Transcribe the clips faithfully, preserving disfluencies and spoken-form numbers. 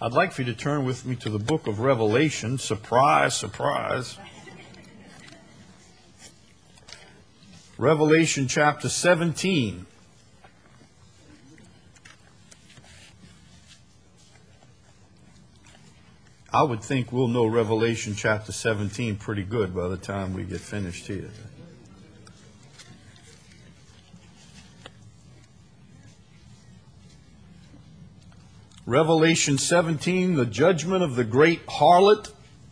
I'd like for you to turn with me to the book of Revelation. Surprise, surprise. Revelation chapter seventeen. I would think we'll know Revelation chapter seventeen pretty good by the time we get finished here. Revelation seventeen, the judgment of the great harlot.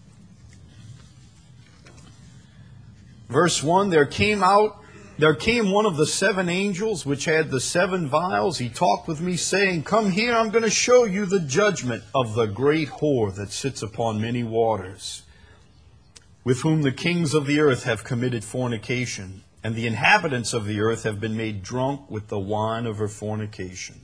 Verse one, there came out, there came one of the seven angels which had the seven vials. He talked with me, saying, come here, I'm going to show you the judgment of the great whore that sits upon many waters, with whom the kings of the earth have committed fornication, and the inhabitants of the earth have been made drunk with the wine of her fornication.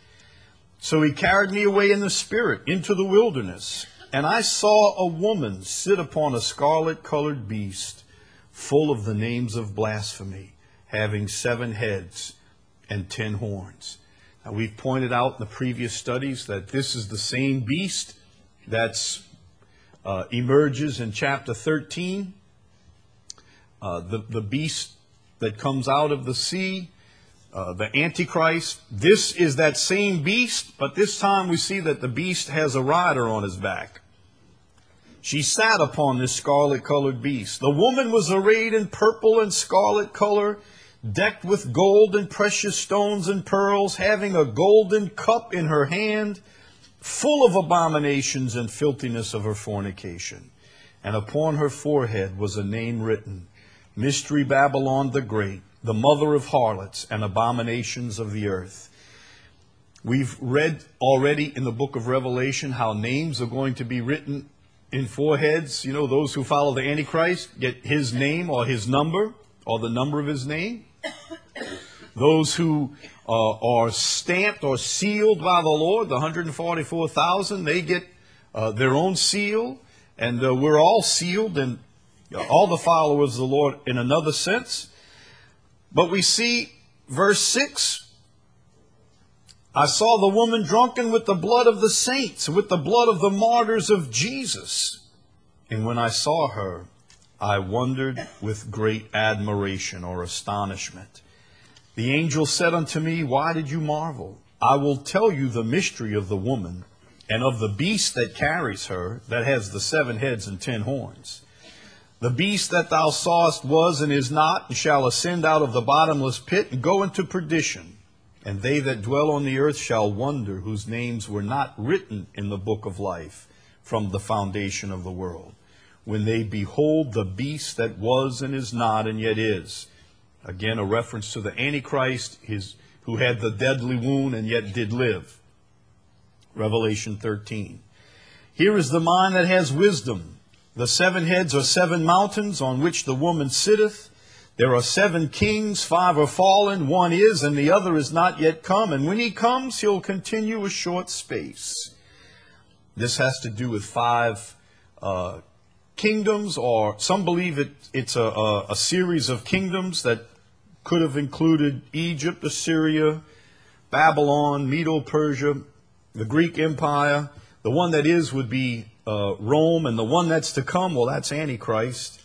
So he carried me away in the spirit into the wilderness, and I saw a woman sit upon a scarlet-colored beast, full of the names of blasphemy, having seven heads and ten horns. Now, we've pointed out in the previous studies that this is the same beast that uh, emerges in chapter thirteen, uh, the, the beast that comes out of the sea, Uh, the Antichrist. This is that same beast, but this time we see that the beast has a rider on his back. She sat upon this scarlet-colored beast. The woman was arrayed in purple and scarlet color, decked with gold and precious stones and pearls, having a golden cup in her hand, full of abominations and filthiness of her fornication. And upon her forehead was a name written, Mystery Babylon the Great, the mother of harlots and abominations of the earth. We've read already in the book of Revelation how names are going to be written in foreheads. You know, those who follow the Antichrist get his name or his number or the number of his name. Those who uh, are stamped or sealed by the Lord, the one hundred forty-four thousand, they get uh, their own seal. And uh, we're all sealed, and all the followers of the Lord in another sense. But we see verse six, I saw the woman drunken with the blood of the saints, with the blood of the martyrs of Jesus. And when I saw her, I wondered with great admiration or astonishment. The angel said unto me, why did you marvel? I will tell you the mystery of the woman and of the beast that carries her, that has the seven heads and ten horns. The beast that thou sawest was and is not, and shall ascend out of the bottomless pit and go into perdition. And they that dwell on the earth shall wonder, whose names were not written in the book of life from the foundation of the world, when they behold the beast that was and is not and yet is. Again, a reference to the Antichrist, his, who had the deadly wound and yet did live. Revelation thirteen. Here is the mind that has wisdom. The seven heads are seven mountains on which the woman sitteth. There are seven kings, five are fallen, one is, and the other is not yet come. And when he comes, he'll continue a short space. This has to do with five uh, kingdoms, or some believe it, it's a, a, a series of kingdoms that could have included Egypt, Assyria, Babylon, Medo-Persia, the Greek Empire. The one that is would be Uh, Rome, and the one that's to come, well, that's Antichrist.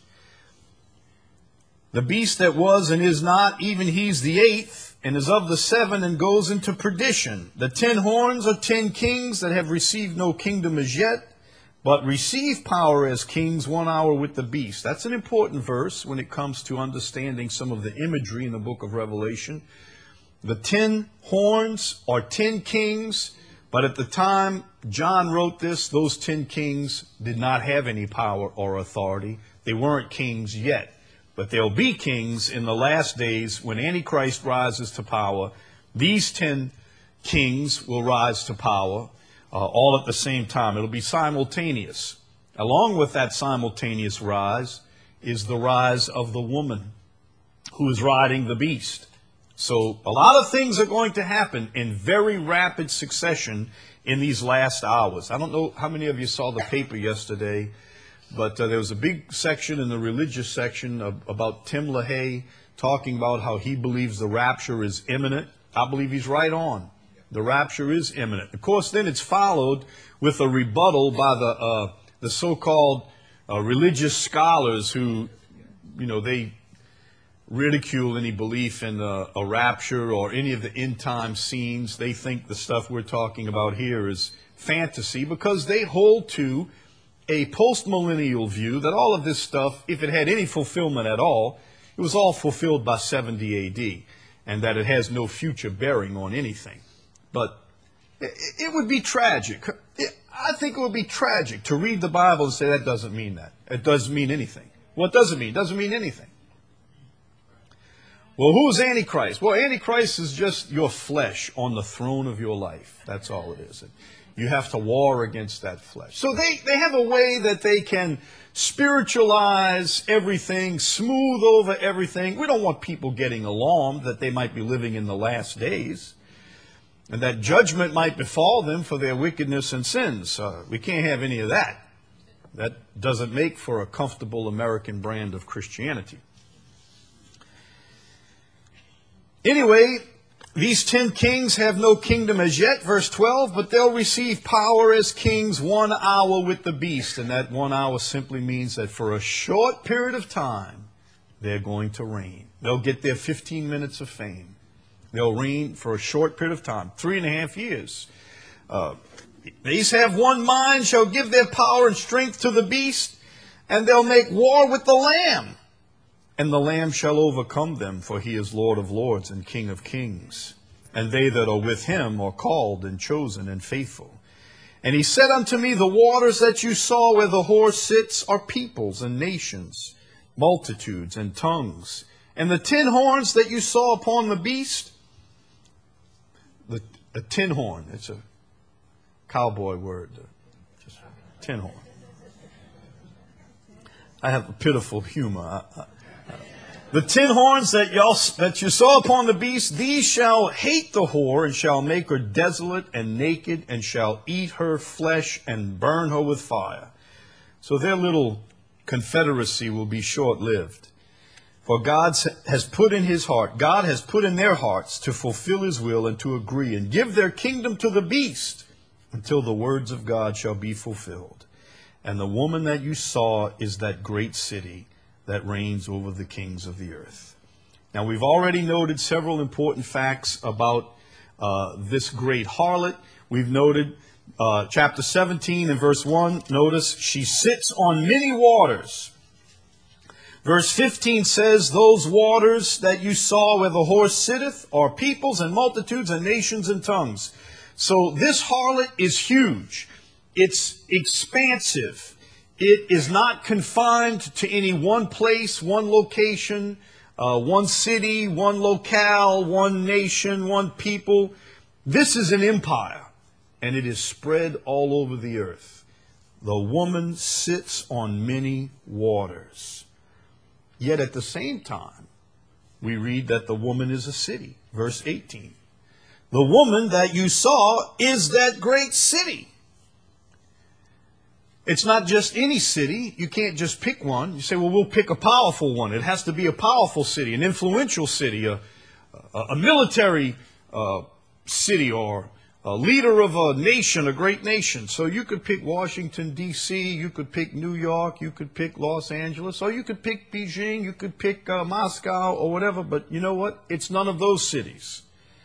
The beast that was and is not, even he's the eighth, and is of the seven, and goes into perdition. The ten horns are ten kings that have received no kingdom as yet, but receive power as kings one hour with the beast. That's an important verse when it comes to understanding some of the imagery in the book of Revelation. The ten horns are ten kings. But at the time John wrote this, those ten kings did not have any power or authority. They weren't kings yet. But they'll be kings in the last days when Antichrist rises to power. These ten kings will rise to power uh, all at the same time. It'll be simultaneous. Along with that simultaneous rise is the rise of the woman who is riding the beast. So a lot of things are going to happen in very rapid succession in these last hours. I don't know how many of you saw the paper yesterday, but uh, there was a big section in the religious section of, about Tim LaHaye talking about how he believes the rapture is imminent. I believe he's right on. The rapture is imminent. Of course, then it's followed with a rebuttal by the uh, the so-called uh, religious scholars who, you know, they ridicule any belief in a, a rapture or any of the end time scenes. They think the stuff we're talking about here is fantasy because they hold to a post-millennial view that all of this stuff, if it had any fulfillment at all, it was all fulfilled by seventy A D, and that it has no future bearing on anything. But it, it would be tragic. I think it would be tragic to read the Bible and say that doesn't mean that. It doesn't mean anything. What does it mean? It doesn't mean anything. Well, who's Antichrist? Well, Antichrist is just your flesh on the throne of your life. That's all it is. You have to war against that flesh. So they, they have a way that they can spiritualize everything, smooth over everything. We don't want people getting alarmed that they might be living in the last days and that judgment might befall them for their wickedness and sins. Uh, we can't have any of that. That doesn't make for a comfortable American brand of Christianity. Anyway, these ten kings have no kingdom as yet, verse twelve, but they'll receive power as kings one hour with the beast. And that one hour simply means that for a short period of time, they're going to reign. They'll get their fifteen minutes of fame. They'll reign for a short period of time, three and a half years. Uh, these have one mind, shall give their power and strength to the beast, and they'll make war with the Lamb. And the Lamb shall overcome them, for he is Lord of lords and King of kings. And they that are with him are called and chosen and faithful. And he said unto me, the waters that you saw where the horse sits are peoples and nations, multitudes and tongues. And the tin horns that you saw upon the beast, the, a tin horn, it's a cowboy word, just tin horn. I have a pitiful humor. I, I, The tin horns that, y'all, that you saw upon the beast, these shall hate the whore, and shall make her desolate and naked, and shall eat her flesh and burn her with fire. So their little confederacy will be short-lived. For God has put in his heart, God has put in their hearts to fulfill his will and to agree, and give their kingdom to the beast, until the words of God shall be fulfilled. And the woman that you saw is that great city that reigns over the kings of the earth. Now, we've already noted several important facts about uh, this great harlot. We've noted uh, chapter seventeen and verse one. Notice, she sits on many waters. Verse fifteen says, those waters that you saw where the horse sitteth are peoples and multitudes and nations and tongues. So this harlot is huge. It's expansive. It is not confined to any one place, one location, uh, one city, one locale, one nation, one people. This is an empire, and it is spread all over the earth. The woman sits on many waters. Yet at the same time, we read that the woman is a city. Verse eighteen. The woman that you saw is that great city. It's not just any city. You can't just pick one. You say, well, we'll pick a powerful one. It has to be a powerful city, an influential city, a, a, a military uh, city, or a leader of a nation, a great nation. So you could pick Washington, D C, you could pick New York, you could pick Los Angeles, or you could pick Beijing, you could pick uh, Moscow, or whatever. But you know what? It's none of those cities.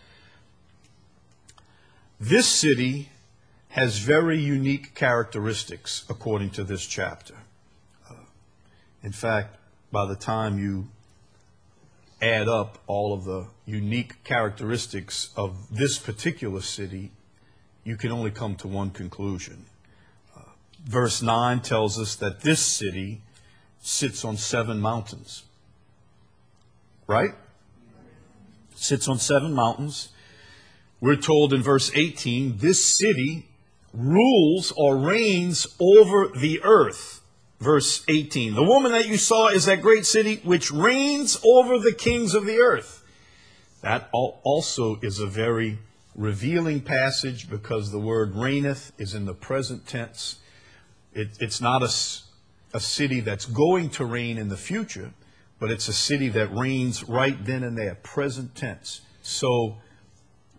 This city has very unique characteristics according to this chapter. Uh, in fact, by the time you add up all of the unique characteristics of this particular city, you can only come to one conclusion. Uh, verse nine tells us that this city sits on seven mountains. Right? Sits on seven mountains. We're told in verse eighteen, this city rules or reigns over the earth. Verse eighteen, the woman that you saw is that great city which reigns over the kings of the earth. That also is a very revealing passage, because the word reigneth is in the present tense. It, it's not a, a city that's going to reign in the future, but it's a city that reigns right then and there, present tense. So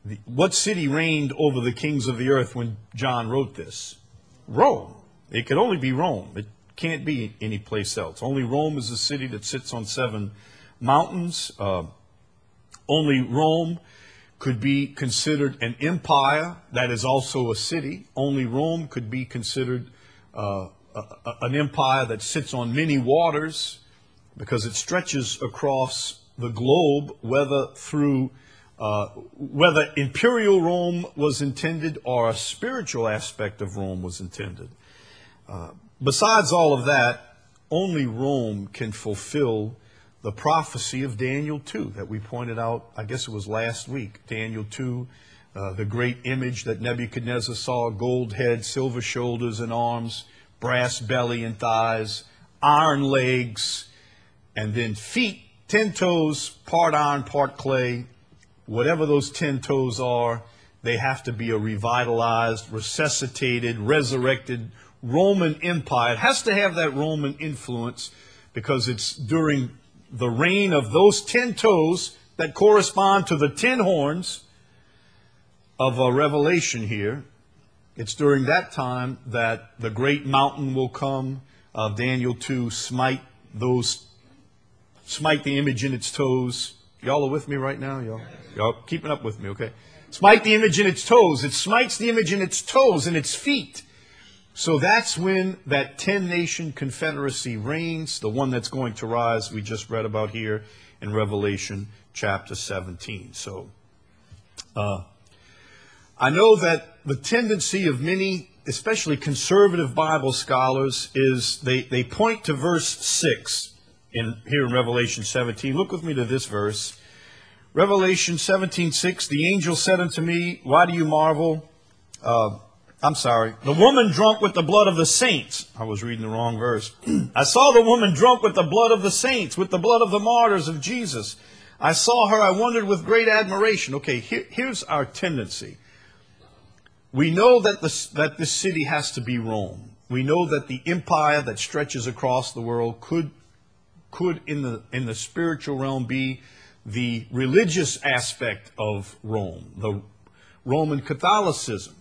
The, what city reigned over the kings of the earth when John wrote this? Rome. It could only be Rome. It can't be any place else. Only Rome is a city that sits on seven mountains. Uh, only Rome could be considered an empire that is also a city. Only Rome could be considered uh, a, a, an empire that sits on many waters, because it stretches across the globe, whether through uh, whether imperial Rome was intended or a spiritual aspect of Rome was intended. Uh, besides all of that, only Rome can fulfill the prophecy of Daniel two that we pointed out, I guess it was last week. Daniel two, uh, the great image that Nebuchadnezzar saw, gold head, silver shoulders and arms, brass belly and thighs, iron legs, and then feet, ten toes, part iron, part clay. Whatever those ten toes are, they have to be a revitalized, resuscitated, resurrected Roman Empire. It has to have that Roman influence, because it's during the reign of those ten toes that correspond to the ten horns of a Revelation here. It's during that time that the great mountain will come of Daniel two, smite those, smite the image in its toes. Y'all are with me right now? Y'all, y'all keeping up with me, okay? Smite the image in its toes. It smites the image in its toes and its feet. So that's when that ten-nation confederacy reigns, the one that's going to rise, we just read about here in Revelation chapter seventeen. So uh, I know that the tendency of many, especially conservative Bible scholars, is they, they point to verse six in here in Revelation seventeen. Look with me to this verse. Revelation seventeen six, the angel said unto me, why do you marvel? Uh, I'm sorry. The woman drunk with the blood of the saints. I was reading the wrong verse. I saw the woman drunk with the blood of the saints, with the blood of the martyrs of Jesus. I saw her. I wondered with great admiration. Okay, here, here's our tendency. We know that this, that this city has to be Rome. We know that the empire that stretches across the world could, could in the, in the spiritual realm be the religious aspect of Rome, the Roman Catholicism.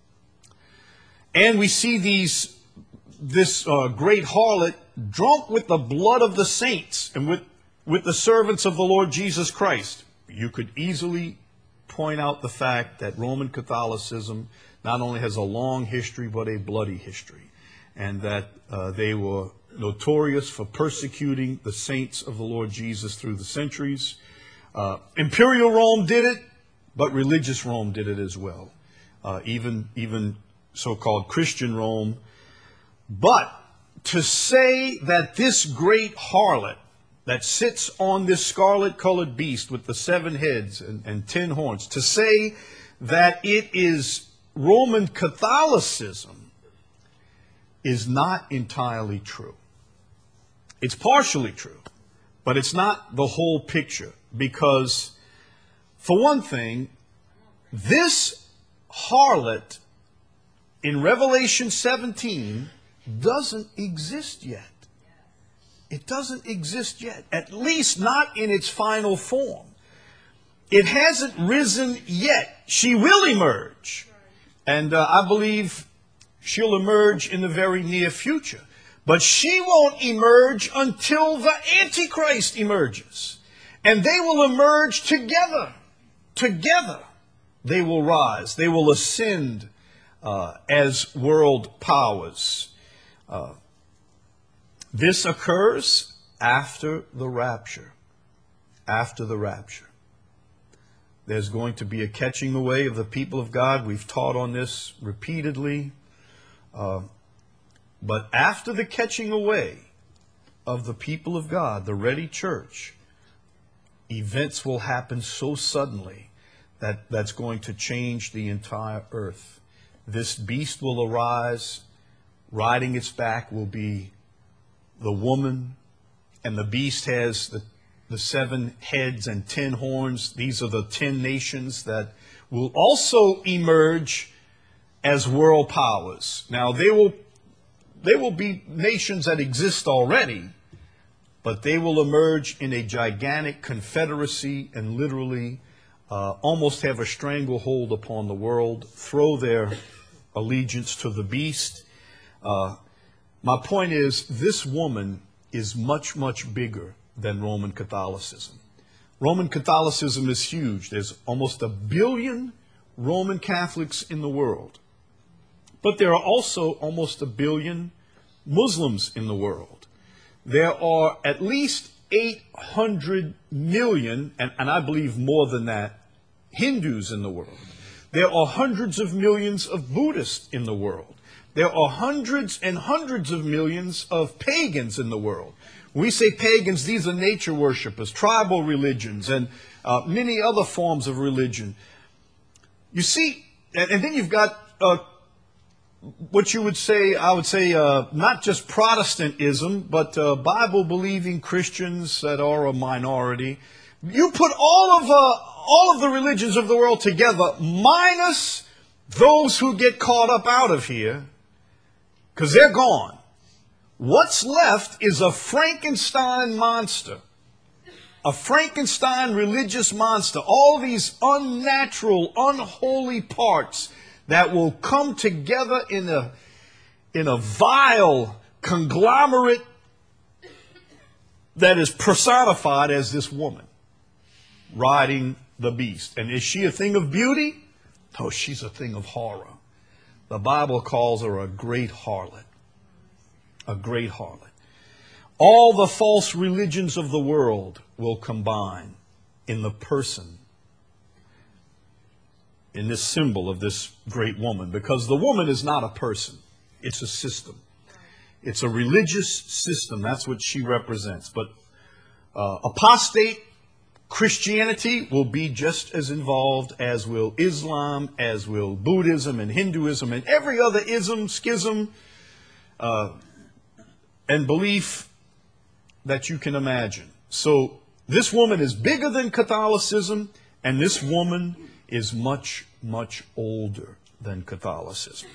And we see these, this uh, great harlot drunk with the blood of the saints and with, with the servants of the Lord Jesus Christ. You could easily point out the fact that Roman Catholicism not only has a long history, but a bloody history. And that uh, they were notorious for persecuting the saints of the Lord Jesus through the centuries. Uh, Imperial Rome did it, but religious Rome did it as well. Uh, even, even so-called Christian Rome. But to say that this great harlot that sits on this scarlet-colored beast with the seven heads and, and ten horns, to say that it is Roman Catholicism is not entirely true. It's partially true, but it's not the whole picture. Because, for one thing, this harlot in Revelation seventeen doesn't exist yet. It doesn't exist yet, at least not in its final form. It hasn't risen yet. She will emerge. And uh, I believe she'll emerge in the very near future. But she won't emerge until the Antichrist emerges. And they will emerge together. Together they will rise. They will ascend Uh, as world powers. Uh, this occurs after the rapture. After the rapture. There's going to be a catching away of the people of God. We've taught on this repeatedly. Uh, but after the catching away of the people of God, the ready church, events will happen so suddenly that that's going to change the entire earth. This beast will arise. Riding its back will be the woman. And the beast has the, the seven heads and ten horns. These are the ten nations that will also emerge as world powers. Now, they will, they will be nations that exist already, but they will emerge in a gigantic confederacy and literally uh, almost have a stranglehold upon the world, throw their allegiance to the beast. Uh, my point is, this woman is much, much bigger than Roman Catholicism. Roman Catholicism is huge. There's almost a billion Roman Catholics in the world. But there are also almost a billion Muslims in the world. There are at least eight hundred million, and, and I believe more than that, Hindus in the world. There are hundreds of millions of Buddhists in the world. There are hundreds and hundreds of millions of pagans in the world. When we say pagans, these are nature worshippers, tribal religions, and uh, many other forms of religion. You see, and, and then you've got uh, what you would say, I would say, uh, not just Protestantism, but uh, Bible-believing Christians that are a minority. You put all of uh, all of the religions of the world together, minus those who get caught up out of here, because they're gone. What's left is a Frankenstein monster. A Frankenstein religious monster. All these unnatural, unholy parts that will come together in a, in a vile conglomerate that is personified as this woman riding the beast. And is she a thing of beauty? Oh, she's a thing of horror. The Bible calls her a great harlot. A great harlot. All the false religions of the world will combine in the person, in this symbol of this great woman, because the woman is not a person. It's a system. It's a religious system. That's what she represents. But uh, apostate Christianity will be just as involved as will Islam, as will Buddhism and Hinduism and every other ism, schism, uh, and belief that you can imagine. So this woman is bigger than Catholicism, and this woman is much, much older than Catholicism.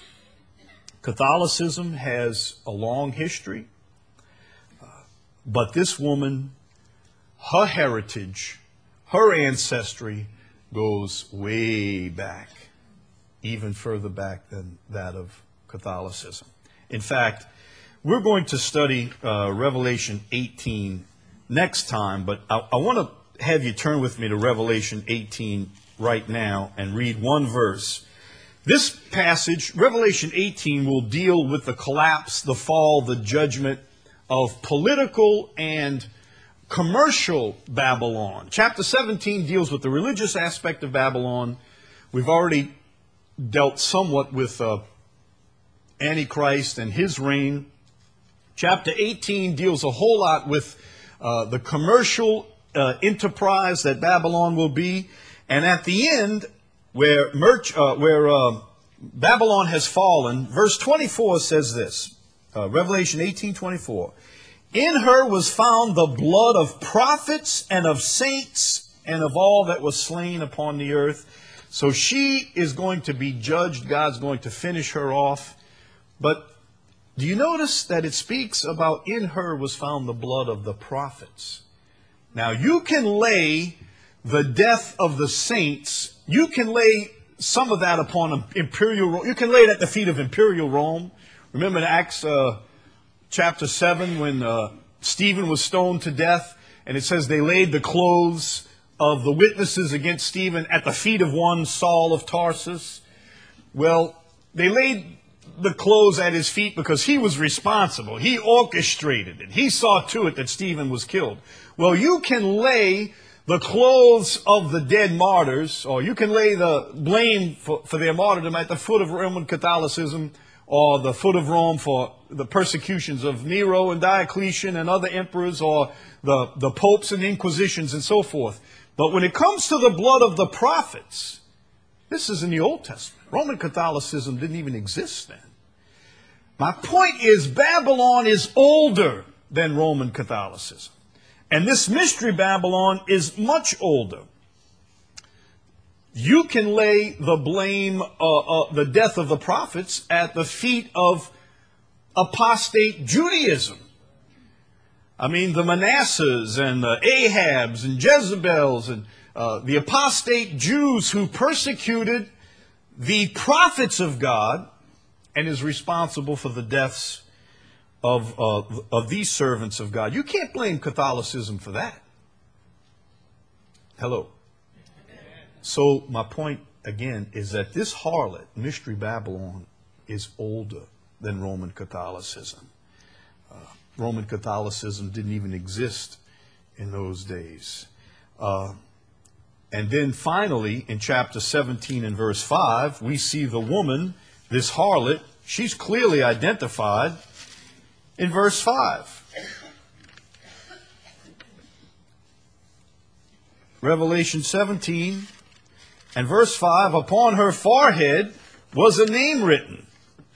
Catholicism has a long history, uh, but this woman, her heritage, her ancestry goes way back, even further back than that of Catholicism. In fact, we're going to study uh, Revelation eighteen next time, but I, I want to have you turn with me to Revelation eighteen right now and read one verse. This passage, Revelation eighteen, will deal with the collapse, the fall, the judgment of political and commercial Babylon. Chapter seventeen deals with the religious aspect of Babylon. We've already dealt somewhat with uh, Antichrist and his reign. Chapter eighteen deals a whole lot with uh, the commercial uh, enterprise that Babylon will be. And at the end, where, merch, uh, where uh, Babylon has fallen, verse twenty-four says this, uh, Revelation eighteen twenty-four. In her was found the blood of prophets and of saints and of all that was slain upon the earth. So she is going to be judged. God's going to finish her off. But do you notice that it speaks about in her was found the blood of the prophets? Now you can lay the death of the saints, you can lay some of that upon imperial Rome. You can lay it at the feet of imperial Rome. Remember in Acts uh, chapter seven when uh, Stephen was stoned to death, and it says they laid the clothes of the witnesses against Stephen at the feet of one Saul of Tarsus. Well, they laid the clothes at his feet because he was responsible. He orchestrated it. He saw to it that Stephen was killed. Well, you can lay the clothes of the dead martyrs, or you can lay the blame for, for their martyrdom at the foot of Roman Catholicism, or the foot of Rome for the persecutions of Nero and Diocletian and other emperors, or the, the popes and inquisitions and so forth. But when it comes to the blood of the prophets, this is in the Old Testament. Roman Catholicism didn't even exist then. My point is, Babylon is older than Roman Catholicism. And this mystery Babylon is much older. You can lay the blame, uh, uh, the death of the prophets, at the feet of apostate Judaism. I mean, the Manassehs and the Ahabs and Jezebels and uh, the apostate Jews who persecuted the prophets of God and is responsible for the deaths of, uh, of these servants of God. You can't blame Catholicism for that. Hello. So my point, again, is that this harlot, Mystery Babylon, is older than Roman Catholicism. Uh, Roman Catholicism didn't even exist in those days. Uh, and then finally, in chapter seventeen and verse five, we see the woman, this harlot, she's clearly identified in verse five. Revelation seventeen and verse five, upon her forehead was a name written.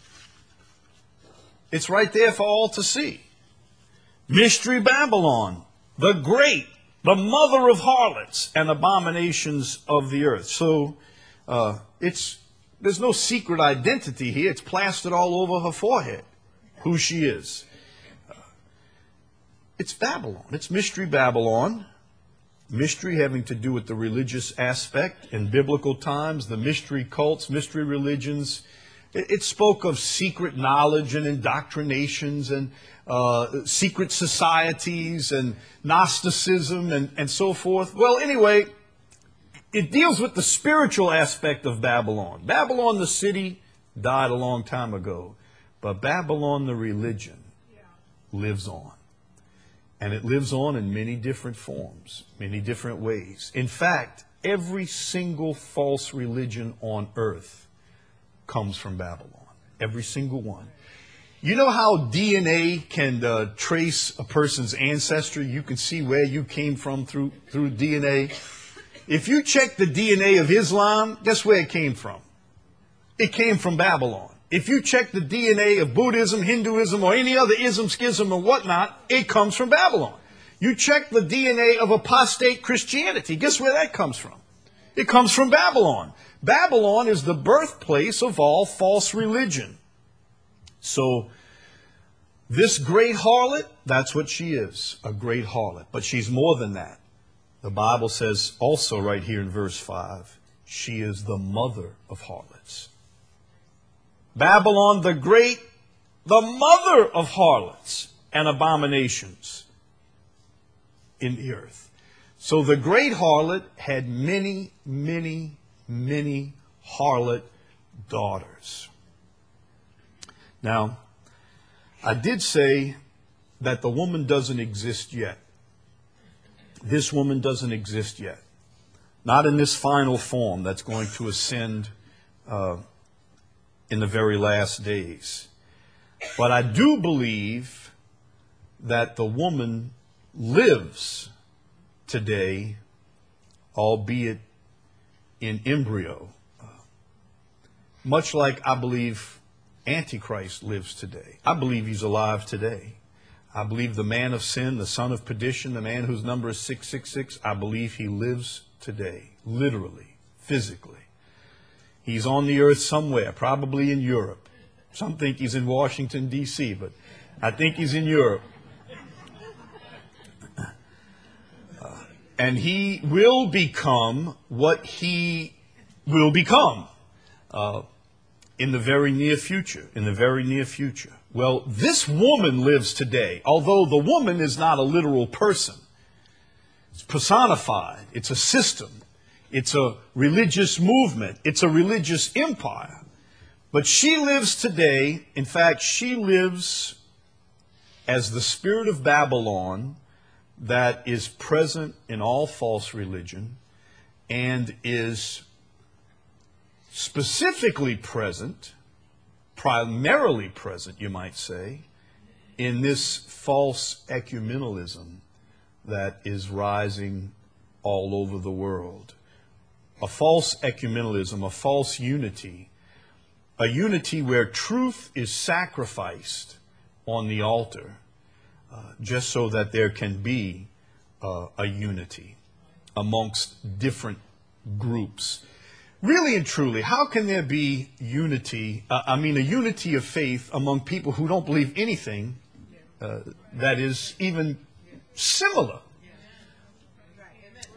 It's right there for all to see. Mystery Babylon, the great, the mother of harlots and abominations of the earth. So uh, it's there's no secret identity here. It's plastered all over her forehead, who she is. Uh, it's Babylon. It's Mystery Babylon. Mystery having to do with the religious aspect. In biblical times, the mystery cults, mystery religions, it, it spoke of secret knowledge and indoctrinations and uh, secret societies and Gnosticism and, and so forth. Well, anyway, it deals with the spiritual aspect of Babylon. Babylon, the city, died a long time ago. But Babylon, the religion, lives on. And it lives on in many different forms, many different ways. In fact, every single false religion on earth comes from Babylon. Every single one. You know how D N A can uh, trace a person's ancestry? You can see where you came from through, through D N A. If you check the D N A of Islam, guess where it came from? It came from Babylon. If you check the D N A of Buddhism, Hinduism, or any other ism, schism, or whatnot, it comes from Babylon. You check the D N A of apostate Christianity, guess where that comes from? It comes from Babylon. Babylon is the birthplace of all false religion. So, this great harlot, that's what she is, a great harlot. But she's more than that. The Bible says also right here in verse five, she is the mother of harlots. Babylon the Great, the mother of harlots and abominations in the earth. So the great harlot had many, many, many harlot daughters. Now, I did say that the woman doesn't exist yet. This woman doesn't exist yet. Not in this final form that's going to ascend uh, in the very last days. But I do believe that the woman lives today, albeit in embryo. Uh, much like I believe Antichrist lives today. I believe he's alive today. I believe the man of sin, the son of perdition, the man whose number is six six six, I believe he lives today, literally, physically. He's on the earth somewhere, probably in Europe. Some think he's in Washington, D C, but I think he's in Europe. Uh, and he will become what he will become uh, in the very near future, in the very near future. Well, this woman lives today, although the woman is not a literal person. It's personified. It's a system. It's a religious movement. It's a religious empire. But she lives today. In fact, she lives as the spirit of Babylon that is present in all false religion and is specifically present, primarily present, you might say, in this false ecumenicalism that is rising all over the world. A false ecumenicalism, a false unity, a unity where truth is sacrificed on the altar uh, just so that there can be uh, a unity amongst different groups. Really and truly, how can there be unity, uh, I mean a unity of faith among people who don't believe anything uh, that is even similar?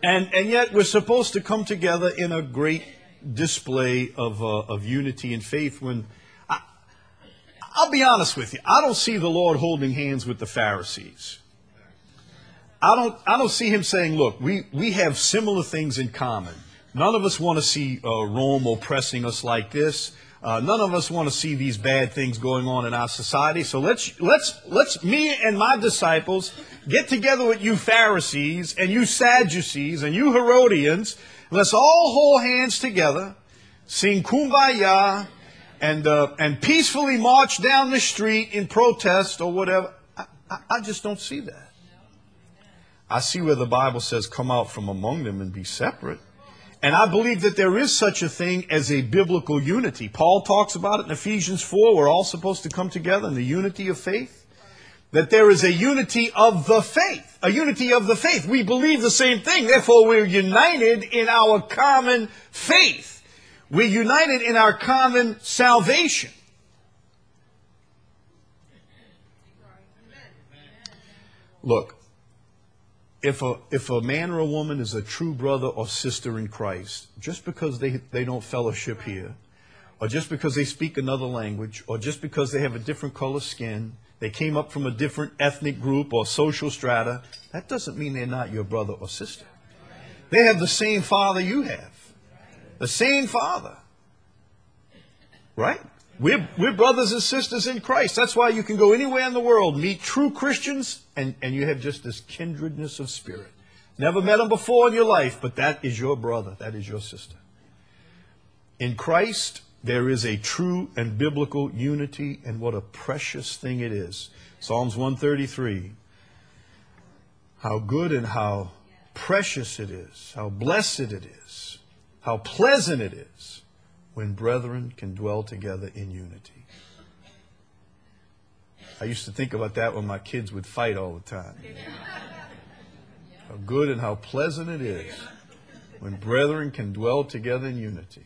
And, and yet we're supposed to come together in a great display of, uh, of unity and faith when, I, I'll be honest with you, I don't see the Lord holding hands with the Pharisees. I don't, I don't see him saying, look, we, we have similar things in common. None of us want to see uh, Rome oppressing us like this. Uh, none of us want to see these bad things going on in our society. So let's, let's, let's, me and my disciples get together with you Pharisees and you Sadducees and you Herodians. Let's all hold hands together, sing Kumbaya, and, uh, and peacefully march down the street in protest or whatever. I, I, I just don't see that. I see where the Bible says, come out from among them and be separate. And I believe that there is such a thing as a biblical unity. Paul talks about it in Ephesians four. We're all supposed to come together in the unity of faith. That there is a unity of the faith. A unity of the faith. We believe the same thing. Therefore, we're united in our common faith. We're united in our common salvation. Look. If a, if a man or a woman is a true brother or sister in Christ, just because they, they don't fellowship here, or just because they speak another language, or just because they have a different color skin, they came up from a different ethnic group or social strata, that doesn't mean they're not your brother or sister. They have the same father you have. The same father. Right? We're, we're brothers and sisters in Christ. That's why you can go anywhere in the world, meet true Christians, and, and you have just this kindredness of spirit. Never met them before in your life, but that is your brother. That is your sister. In Christ, there is a true and biblical unity, and what a precious thing it is. Psalms one thirty-three. How good and how precious it is. How blessed it is. How pleasant it is when brethren can dwell together in unity. I used to think about that when my kids would fight all the time. How good and how pleasant it is when brethren can dwell together in unity.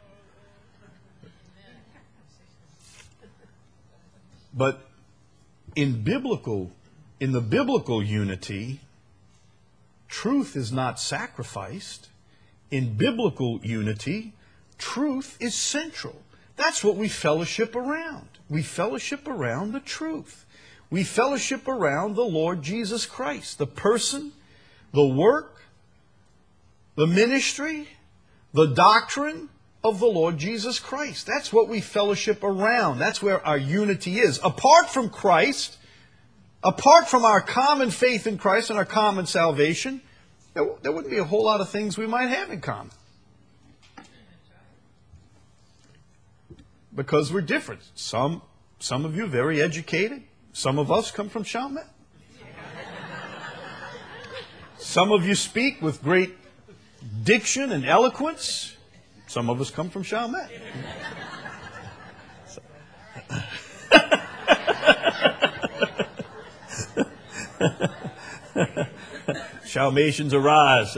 But in biblical, in the biblical unity, truth is not sacrificed. In biblical unity, truth is central. That's what we fellowship around. We fellowship around the truth. We fellowship around the Lord Jesus Christ, the person, the work, the ministry, the doctrine of the Lord Jesus Christ. That's what we fellowship around. That's where our unity is. Apart from Christ, apart from our common faith in Christ and our common salvation, there, there wouldn't be a whole lot of things we might have in common. Because we're different. Some, some of you very educated. Some of us come from Chalmette. Some of you speak with great diction and eloquence. Some of us come from Chalmette. Chalmatians arise.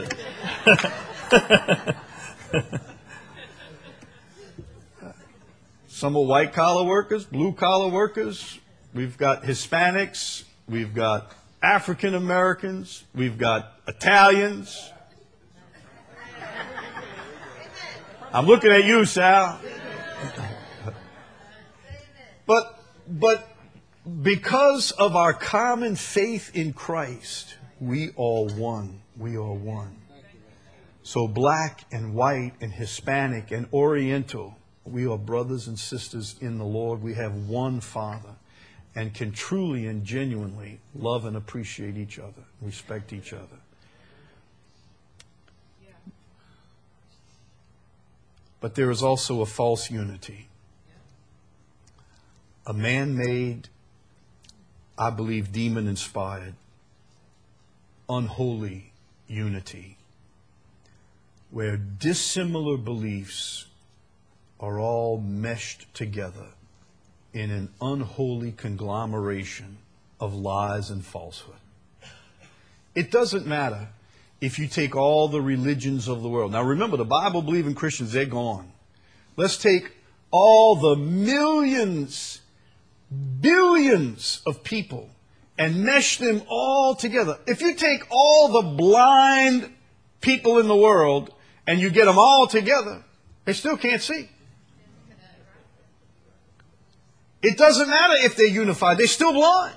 Some are white-collar workers, blue-collar workers. We've got Hispanics. We've got African-Americans. We've got Italians. I'm looking at you, Sal. But, but because of our common faith in Christ, we are one. We are one. So black and white and Hispanic and Oriental, we are brothers and sisters in the Lord. We have one Father and can truly and genuinely love and appreciate each other, respect each other. But there is also a false unity. A man-made, I believe, demon-inspired, unholy unity, where dissimilar beliefs are all meshed together in an unholy conglomeration of lies and falsehood. It doesn't matter if you take all the religions of the world. Now remember, the Bible-believing Christians, they're gone. Let's take all the millions, billions of people and mesh them all together. If you take all the blind people in the world and you get them all together, they still can't see. It doesn't matter if they're unified. They're still blind.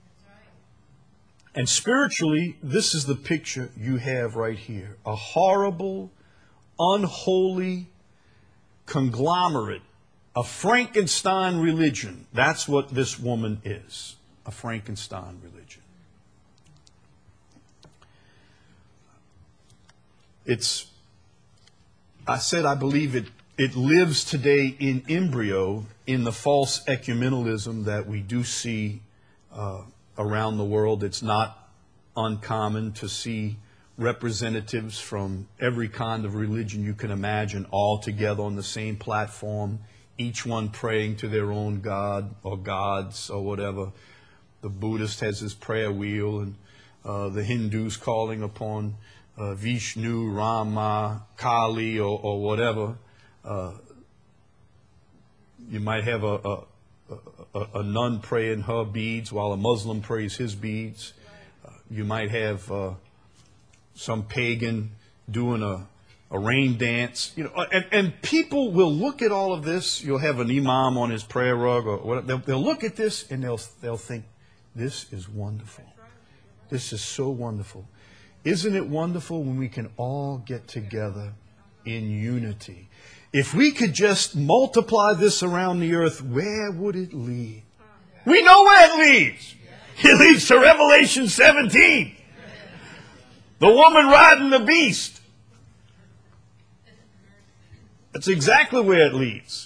And spiritually, this is the picture you have right here. A horrible, unholy conglomerate, a Frankenstein religion. That's what this woman is, a Frankenstein religion. It's, I said I believe it, it lives today in embryo in the false ecumenicalism that we do see uh, around the world. It's not uncommon to see representatives from every kind of religion you can imagine all together on the same platform, each one praying to their own god or gods or whatever. The Buddhist has his prayer wheel, and uh, the Hindus calling upon uh, Vishnu, Rama, Kali, or, or whatever. Uh, you might have a, a, a, a nun praying her beads while a Muslim prays his beads. Uh, you might have uh, some pagan doing a, a rain dance. You know, and, and people will look at all of this. You'll have an imam on his prayer rug, or whatever. They'll, they'll look at this and they'll they'll think, this is wonderful. This is so wonderful. Isn't it wonderful when we can all get together in unity? If we could just multiply this around the earth, where would it lead? We know where it leads. It leads to Revelation seventeen. The woman riding the beast. That's exactly where it leads.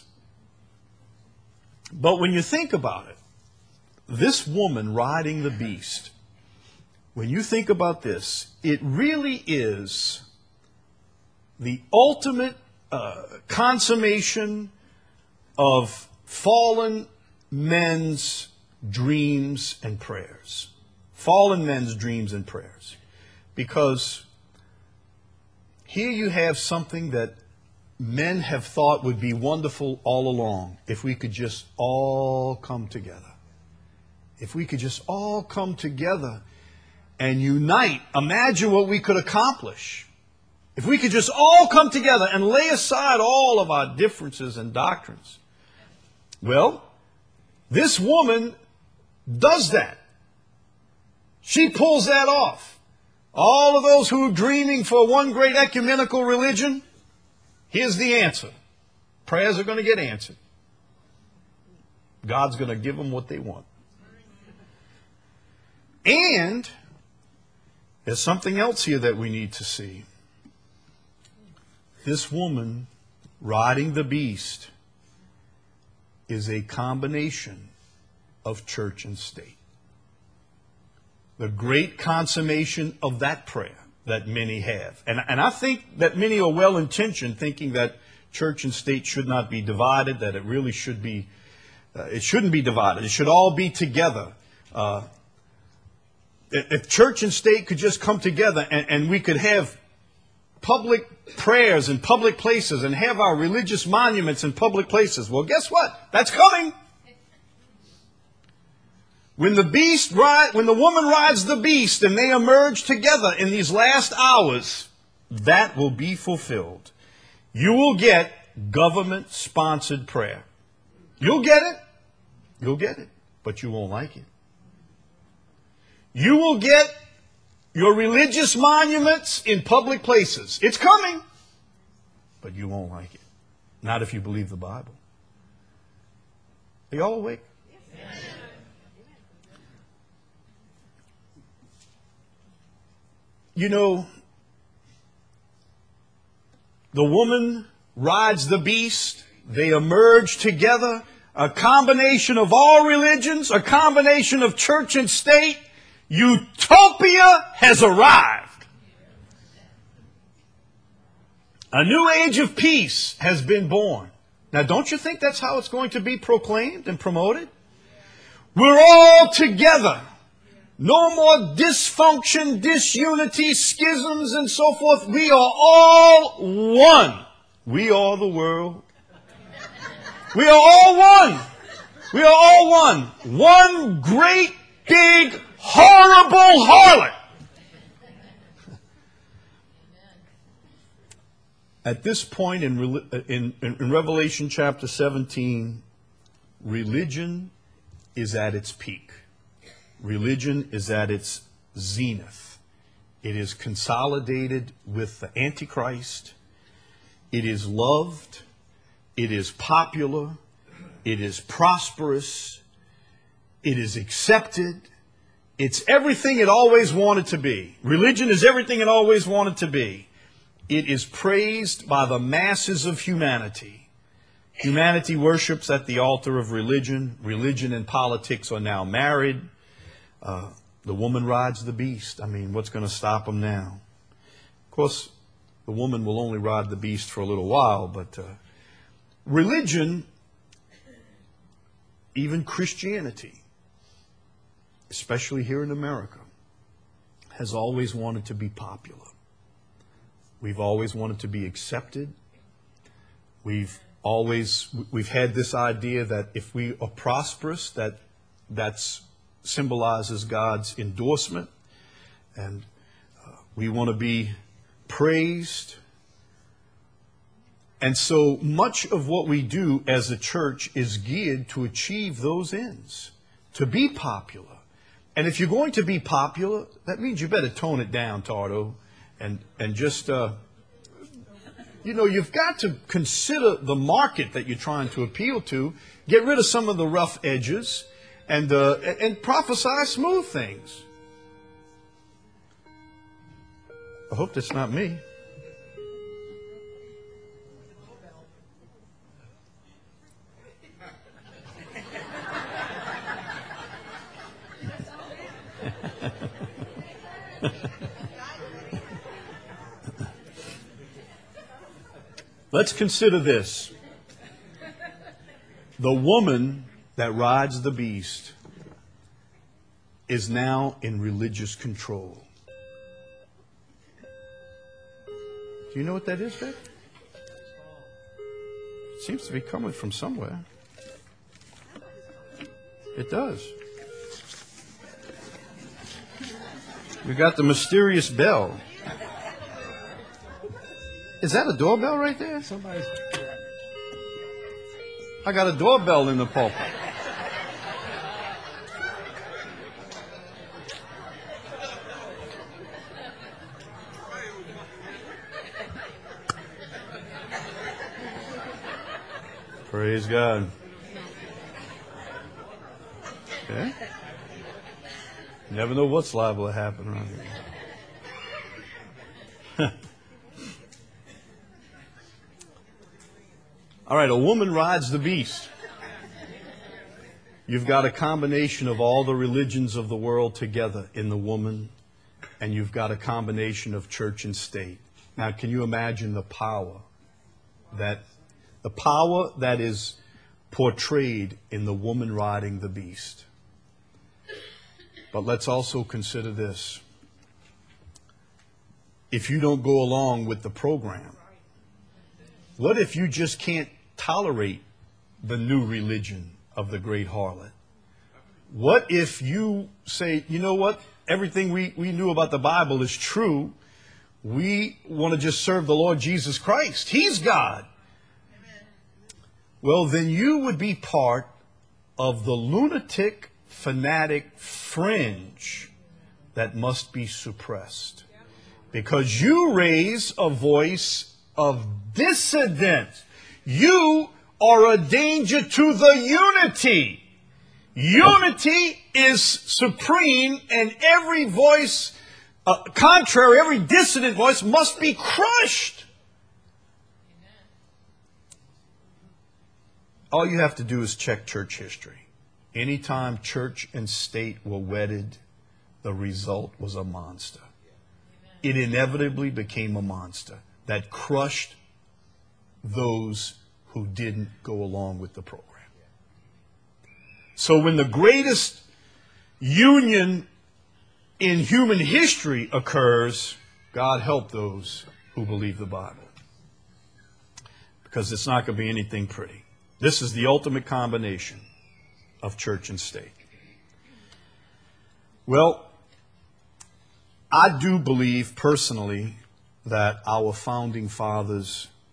But when you think about it, this woman riding the beast, when you think about this, it really is the ultimate uh, consummation of fallen men's dreams and prayers. Fallen men's dreams and prayers. Because here you have something that men have thought would be wonderful all along if we could just all come together. If we could just all come together and unite, imagine what we could accomplish. If we could just all come together and lay aside all of our differences and doctrines. Well, this woman does that. She pulls that off. All of those who are dreaming for one great ecumenical religion, here's the answer. Prayers are going to get answered. God's going to give them what they want. And there's something else here that we need to see. This woman riding the beast is a combination of church and state. The great consummation of that prayer that many have. And, and I think that many are well-intentioned, thinking that church and state should not be divided, that it really should be, uh, it shouldn't be divided. It should all be together. Uh, if church and state could just come together and, and we could have public prayers in public places and have our religious monuments in public places. Well, guess what? That's coming. When the beast ride, when the woman rides the beast and they emerge together in these last hours, that will be fulfilled. You will get government-sponsored prayer. You'll get it. You'll get it. But you won't like it. You will get your religious monuments in public places. It's coming. But you won't like it. Not if you believe the Bible. Are you all awake? Yes. You know, the woman rides the beast. They emerge together. A combination of all religions, a combination of church and state. Utopia has arrived. A new age of peace has been born. Now, don't you think that's how it's going to be proclaimed and promoted? We're all together. No more dysfunction, disunity, schisms, and so forth. We are all one. We are the world. We are all one. We are all one. One great, big, horrible harlot. At this point in, in, in Revelation chapter seventeen, religion is at its peak. Religion is at its zenith. It is consolidated with the Antichrist. It is loved. It is popular. It is prosperous. It is accepted. It's everything it always wanted to be. Religion is everything it always wanted to be. It is praised by the masses of humanity. Humanity worships at the altar of religion. Religion and politics are now married. Uh, the woman rides the beast. I mean, what's going to stop them now? Of course, the woman will only ride the beast for a little while, but uh, religion, even Christianity, especially here in America, has always wanted to be popular. We've always wanted to be accepted. We've always, we've had this idea that if we are prosperous, that that's symbolizes God's endorsement. And uh, we want to be praised. And so much of what we do as a church is geared to achieve those ends, to be popular. And if you're going to be popular, that means you better tone it down, Tardo, and and just, uh, you know, you've got to consider the market that you're trying to appeal to, get rid of some of the rough edges, and uh, and prophesy smooth things. I hope that's not me. Let's consider this. The woman that rides the beast is now in religious control. Do you know what that is, Vic? It seems to be coming from somewhere. It does. We got the mysterious bell. Is that a doorbell right there? Somebody's. I got a doorbell in the pulpit. Praise God. Okay. Never know what's liable to happen around here. All right, a woman rides the beast. You've got a combination of all the religions of the world together in the woman, and you've got a combination of church and state. Now, can you imagine the power that the power that is portrayed in the woman riding the beast? But let's also consider this. If you don't go along with the program, what if you just can't tolerate the new religion of the great harlot? What if you say, you know what, everything we, we knew about the Bible is true. We want to just serve the Lord Jesus Christ. He's God. Amen. Well, then you would be part of the lunatic, fanatic fringe that must be suppressed. Because you raise a voice of dissident. You are a danger to the unity. Unity is supreme, and every voice uh, contrary, every dissident voice must be crushed. All you have to do is check church history. Anytime church and state were wedded, the result was a monster. It inevitably became a monster that crushed those who didn't go along with the program. So when the greatest union in human history occurs, God help those who believe the Bible. Because it's not going to be anything pretty. This is the ultimate combination of church and state. Well, I do believe personally that our founding fathers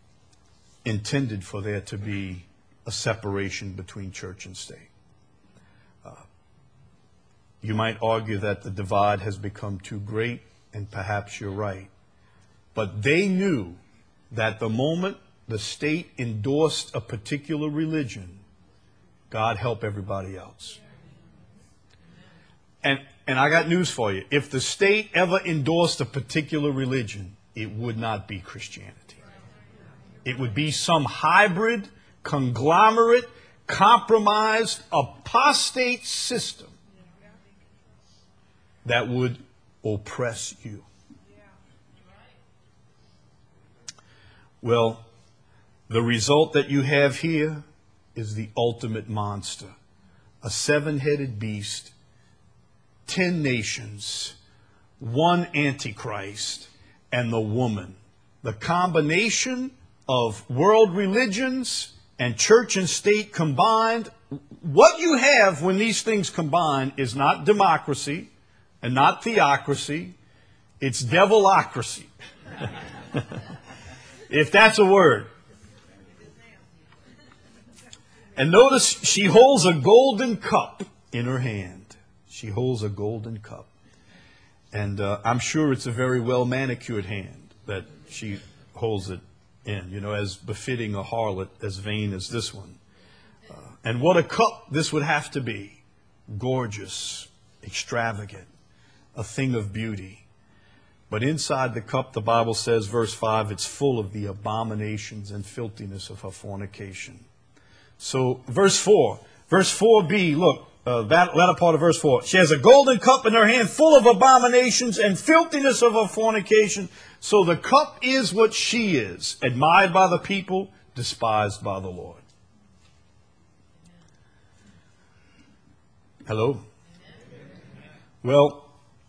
intended for there to be a separation between church and state. Uh, you might argue that the divide has become too great, and perhaps you're right. But they knew that the moment the state endorsed a particular religion, God help everybody else. And, and I got news for you. If the state ever endorsed a particular religion, it would not be Christianity. It would be some hybrid, conglomerate, compromised, apostate system that would oppress you. Well, the result that you have here is the ultimate monster. A seven-headed beast, ten nations, one Antichrist, and the woman. The combination of world religions and church and state combined. What you have when these things combine is not democracy and not theocracy. It's devilocracy. If that's a word. And notice she holds a golden cup in her hand. She holds a golden cup. And uh, I'm sure it's a very well manicured hand that she holds it in, you know, as befitting a harlot as vain as this one. Uh, and what a cup this would have to be. Gorgeous, extravagant, a thing of beauty. But inside the cup, the Bible says, verse five, it's full of the abominations and filthiness of her fornication. So, verse four, verse four b, look, uh, that latter part of verse four. She has a golden cup in her hand full of abominations and filthiness of her fornication. So the cup is what she is, admired by the people, despised by the Lord. Hello? Well,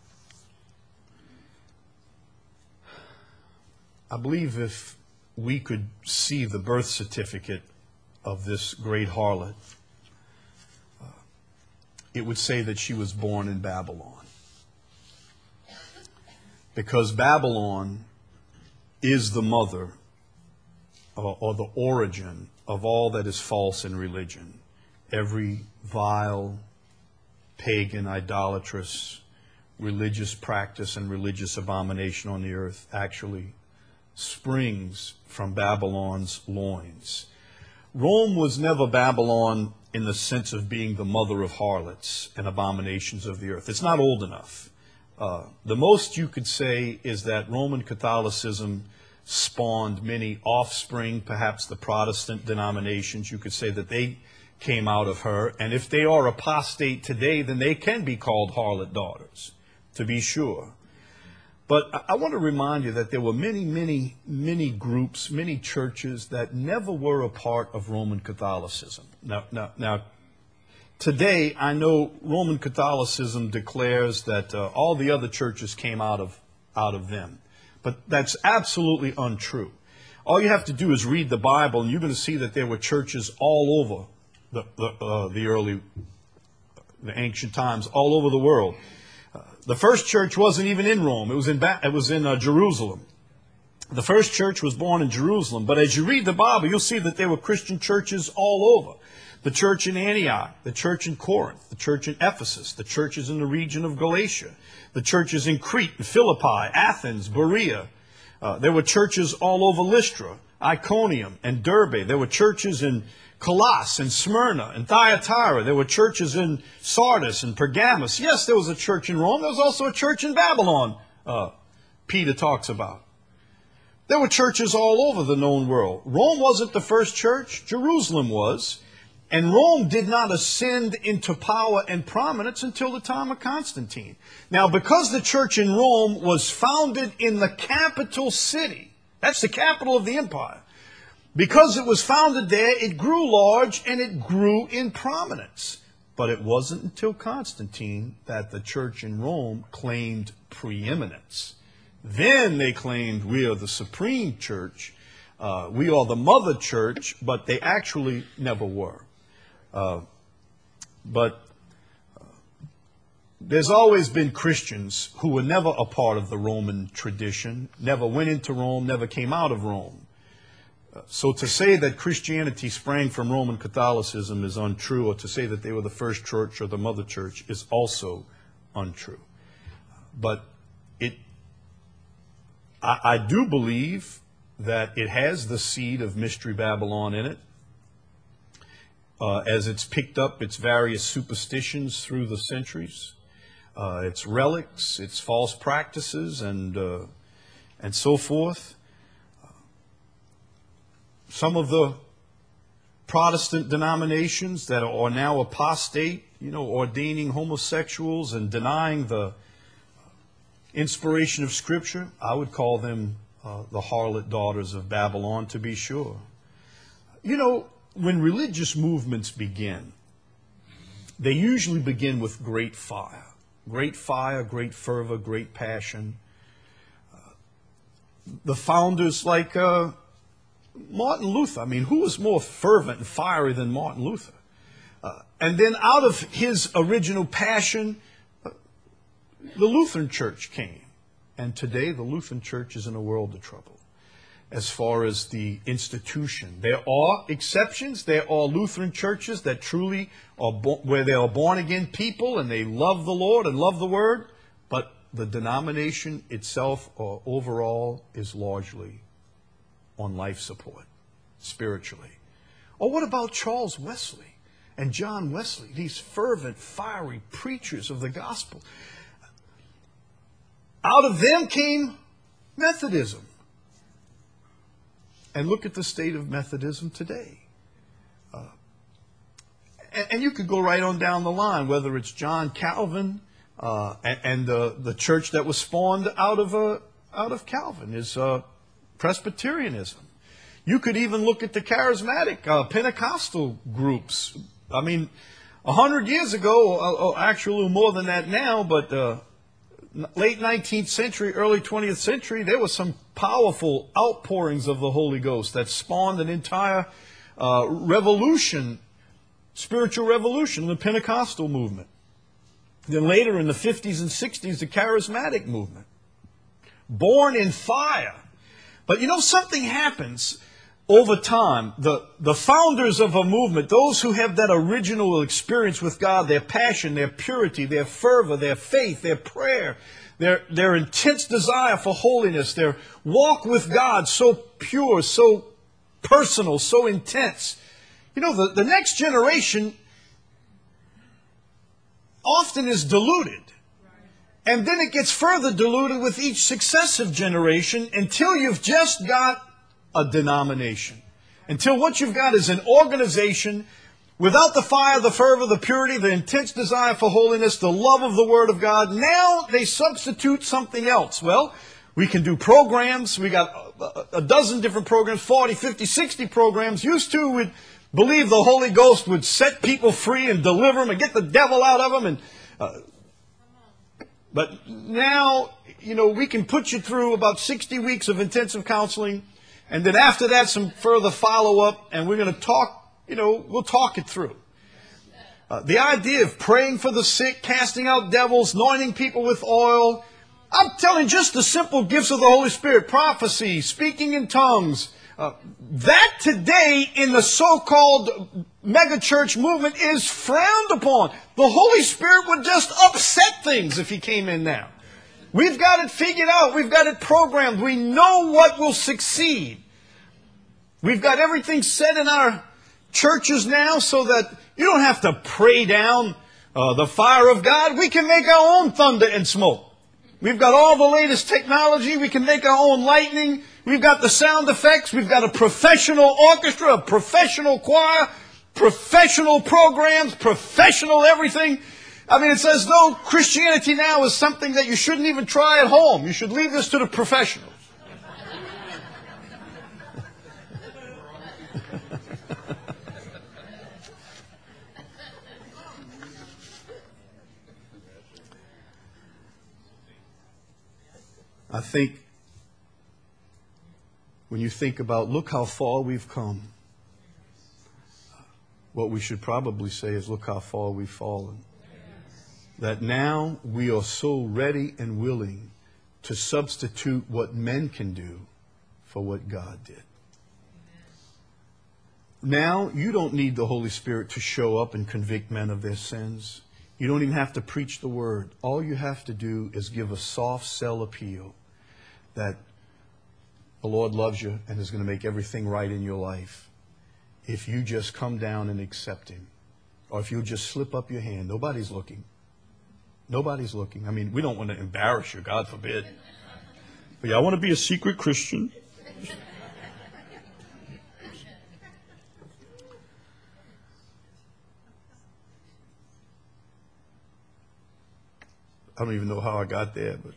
I believe if we could see the birth certificate of this great harlot, uh, it would say that she was born in Babylon. Because Babylon is the mother or, or the origin of all that is false in religion. Every vile, pagan, idolatrous, religious practice and religious abomination on the earth actually springs from Babylon's loins. Rome was never Babylon in the sense of being the mother of harlots and abominations of the earth. It's not old enough. Uh, the most you could say is that Roman Catholicism spawned many offspring, perhaps the Protestant denominations. You could say that they came out of her. And if they are apostate today, then they can be called harlot daughters, to be sure. But I want to remind you that there were many, many, many groups, many churches that never were a part of Roman Catholicism. Now, now, now today, I know Roman Catholicism declares that uh, all the other churches came out of, out of them. But that's absolutely untrue. All you have to do is read the Bible, and you're going to see that there were churches all over the, the, uh, the early, the ancient times, all over the world. Uh, the first church wasn't even in Rome. It was in, ba- it was in uh, Jerusalem. The first church was born in Jerusalem. But as you read the Bible, you'll see that there were Christian churches all over. The church in Antioch, the church in Corinth, the church in Ephesus, the churches in the region of Galatia, the churches in Crete and Philippi, Athens, Berea. Uh, there were churches all over Lystra, Iconium, and Derbe. There were churches in Colossus and Smyrna and Thyatira. There were churches in Sardis and Pergamos. Yes, there was a church in Rome. There was also a church in Babylon, uh, Peter talks about. There were churches all over the known world. Rome wasn't the first church. Jerusalem was. And Rome did not ascend into power and prominence until the time of Constantine. Now, because the church in Rome was founded in the capital city, that's the capital of the empire, because it was founded there, it grew large and it grew in prominence. But it wasn't until Constantine that the church in Rome claimed preeminence. Then they claimed we are the supreme church, uh, we are the mother church, but they actually never were. Uh, but uh, there's always been Christians who were never a part of the Roman tradition, never went into Rome, never came out of Rome. So to say that Christianity sprang from Roman Catholicism is untrue, or to say that they were the first church or the mother church is also untrue. But it, I, I do believe that it has the seed of Mystery Babylon in it, uh, as it's picked up its various superstitions through the centuries, uh, its relics, its false practices, and uh, and so forth. Some of the Protestant denominations that are now apostate, you know, ordaining homosexuals and denying the inspiration of Scripture, I would call them uh, the harlot daughters of Babylon, to be sure. You know, when religious movements begin, they usually begin with great fire. Great fire, great fervor, great passion. Uh, the founders like... Uh, Martin Luther, I mean, who was more fervent and fiery than Martin Luther? Uh, and then out of his original passion, uh, the Lutheran Church came. And today the Lutheran Church is in a world of trouble as far as the institution. There are exceptions. There are Lutheran churches that truly are bo- where they are born-again people and they love the Lord and love the Word. But the denomination itself, or overall, is largely on life support, spiritually. Or what about Charles Wesley and John Wesley, these fervent, fiery preachers of the gospel? Out of them came Methodism. And look at the state of Methodism today. Uh, and, and you could go right on down the line, whether it's John Calvin uh, and, and the, the church that was spawned out of, uh, out of Calvin is... Uh, Presbyterianism. You could even look at the charismatic uh, Pentecostal groups. I mean, a hundred years ago, uh, actually more than that now, but uh, late nineteenth century, early twentieth century, there were some powerful outpourings of the Holy Ghost that spawned an entire uh, revolution, spiritual revolution, in the Pentecostal movement. Then later in the fifties and sixties, the charismatic movement. Born in fire. But you know, something happens over time. The, the founders of a movement, those who have that original experience with God, their passion, their purity, their fervor, their faith, their prayer, their, their intense desire for holiness, their walk with God so pure, so personal, so intense. You know, the, the next generation often is diluted. And then it gets further diluted with each successive generation until you've just got a denomination. Until what you've got is an organization without the fire, the fervor, the purity, the intense desire for holiness, the love of the Word of God. Now they substitute something else. Well, we can do programs. We got a dozen different programs, forty, fifty, sixty programs. Used to, we'd believe the Holy Ghost would set people free and deliver them and get the devil out of them and... Uh, But now, you know, we can put you through about sixty weeks of intensive counseling, and then after that, some further follow-up, and we're going to talk, you know, we'll talk it through. Uh, the idea of praying for the sick, casting out devils, anointing people with oil. I'm telling you, just the simple gifts of the Holy Spirit, prophecy, speaking in tongues. Uh, that today in the so-called megachurch movement is frowned upon. The Holy Spirit would just upset things if He came in now. We've got it figured out. We've got it programmed. We know what will succeed. We've got everything set in our churches now so that you don't have to pray down uh, the fire of God. We can make our own thunder and smoke. We've got all the latest technology. We can make our own lightning. We've got the sound effects. We've got a professional orchestra, a professional choir, professional programs, professional everything. I mean, it's as though Christianity now is something that you shouldn't even try at home. You should leave this to the professionals. I think when you think about, look how far we've come, what we should probably say is, look how far we've fallen. That now we are so ready and willing to substitute what men can do for what God did. Now, you don't need the Holy Spirit to show up and convict men of their sins. You don't even have to preach the word. All you have to do is give a soft sell appeal that the Lord loves you and is going to make everything right in your life. If you just come down and accept Him. Or if you just slip up your hand. Nobody's looking. Nobody's looking. I mean, we don't want to embarrass you, God forbid. But yeah, I want to be a secret Christian. I don't even know how I got there, but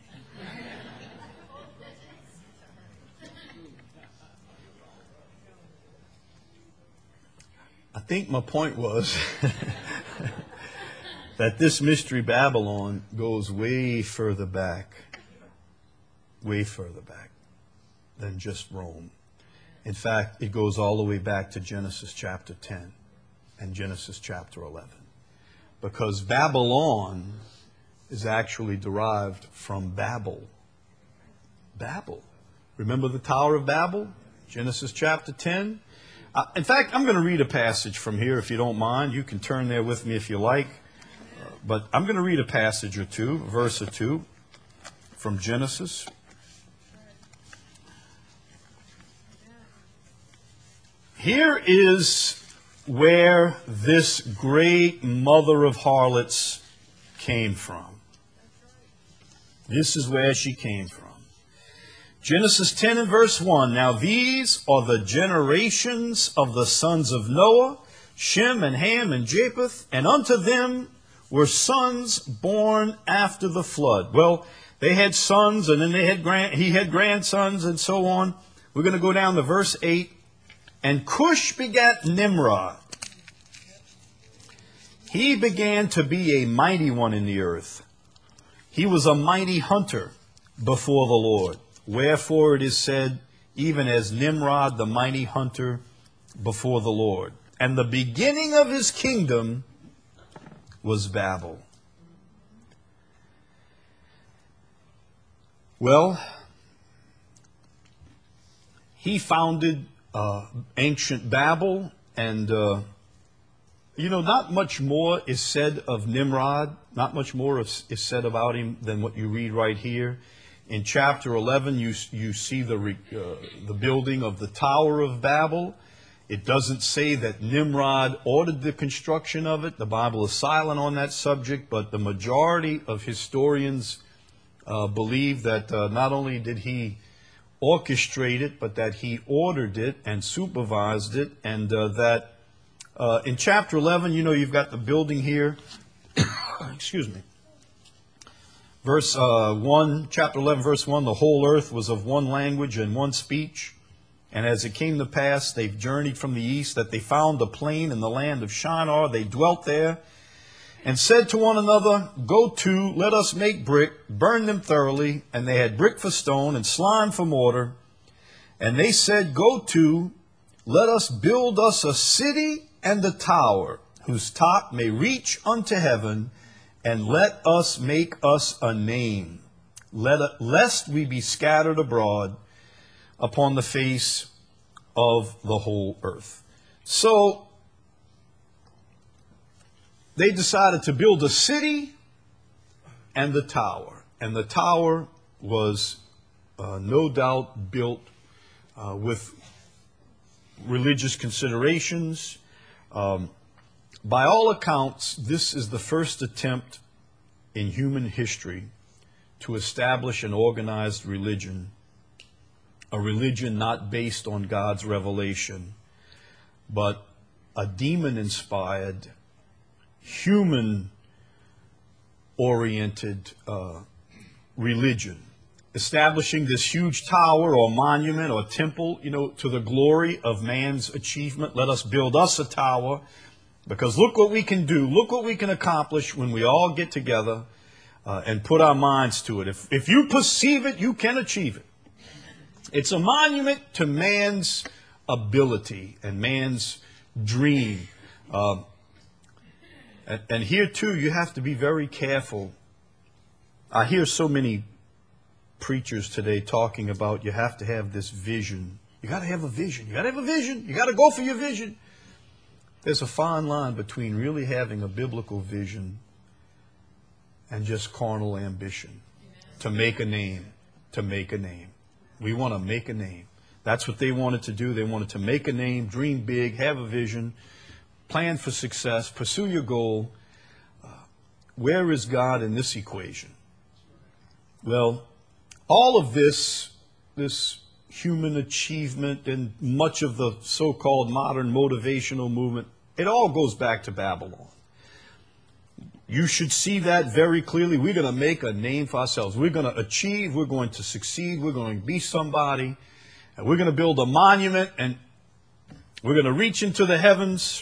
I think my point was that this mystery Babylon goes way further back, way further back than just Rome. In fact, it goes all the way back to Genesis chapter ten and Genesis chapter eleven. Because Babylon is actually derived from Babel. Babel. Remember the Tower of Babel? Genesis chapter ten. Uh, in fact, I'm going to read a passage from here if you don't mind. You can turn there with me if you like. Uh, but I'm going to read a passage or two, a verse or two from Genesis. Here is where this great mother of harlots came from. This is where she came from. Genesis ten and verse one. Now these are the generations of the sons of Noah, Shem and Ham and Japheth, and unto them were sons born after the flood. Well, they had sons, and then they had grand, he had grandsons, and so on. We're going to go down to verse eight. And Cush begat Nimrod. He began to be a mighty one in the earth. He was a mighty hunter before the Lord. Wherefore it is said, even as Nimrod, the mighty hunter before the Lord. And the beginning of his kingdom was Babel. Well, he founded uh, ancient Babel, and uh, you know, not much more is said of Nimrod, not much more is, is said about him than what you read right here. In chapter eleven, you, you see the, uh, the building of the Tower of Babel. It doesn't say that Nimrod ordered the construction of it. The Bible is silent on that subject, but the majority of historians uh, believe that uh, not only did he orchestrate it, but that he ordered it and supervised it, and uh, that uh, in chapter eleven, you know, you've got the building here. Excuse me. Verse uh, one, chapter eleven, verse one, the whole earth was of one language and one speech. And as it came to pass, they journeyed from the east, that they found a plain in the land of Shinar. They dwelt there, and said to one another, go to, let us make brick, burn them thoroughly. And they had brick for stone, and slime for mortar. And they said, go to, let us build us a city and a tower, whose top may reach unto heaven, and let us make us a name, let, lest we be scattered abroad upon the face of the whole earth. So they decided to build a city and the tower. And the tower was uh, no doubt built uh, with religious considerations. Um, By all accounts, this is the first attempt in human history to establish an organized religion, a religion not based on God's revelation, but a demon-inspired, human-oriented uh, religion, establishing this huge tower or monument or temple, you know, to the glory of man's achievement. Let us build us a tower. Because look what we can do, look what we can accomplish when we all get together uh, and put our minds to it. If, if you perceive it, you can achieve it. It's a monument to man's ability and man's dream. Uh, and, and here, too, you have to be very careful. I hear so many preachers today talking about you have to have this vision. You got to have a vision. You got to have a vision. You got to go for your vision. There's a fine line between really having a biblical vision and just carnal ambition. To make a name. To make a name. We want to make a name. That's what they wanted to do. They wanted to make a name, dream big, have a vision, plan for success, pursue your goal. Uh, where is God in this equation? Well, all of this, this human achievement and much of the so-called modern motivational movement, it all goes back to Babylon. You should see that very clearly. We're going to make a name for ourselves. We're going to achieve. We're going to succeed. We're going to be somebody. And we're going to build a monument. And we're going to reach into the heavens.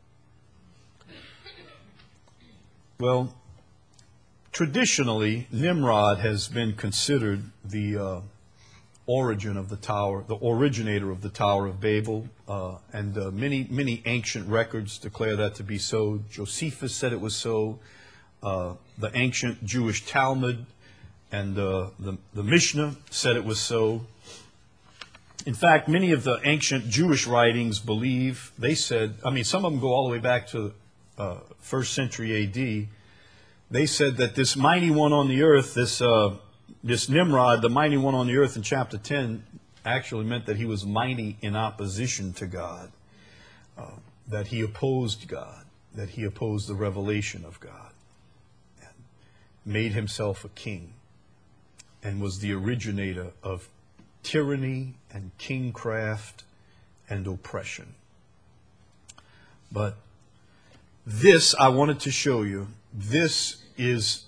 Well, traditionally, Nimrod has been considered the uh, origin of the tower, the originator of the Tower of Babel. Uh, and uh, many, many ancient records declare that to be so. Josephus said it was so. Uh, the ancient Jewish Talmud and uh, the, the Mishnah said it was so. In fact, many of the ancient Jewish writings believe, they said, I mean, some of them go all the way back to uh, first century A D. They said that this mighty one on the earth, this uh, this Nimrod, the mighty one on the earth in chapter ten, actually meant that he was mighty in opposition to God, uh, that he opposed God, that he opposed the revelation of God, and made himself a king, and was the originator of tyranny and kingcraft and oppression. But this, I wanted to show you, this is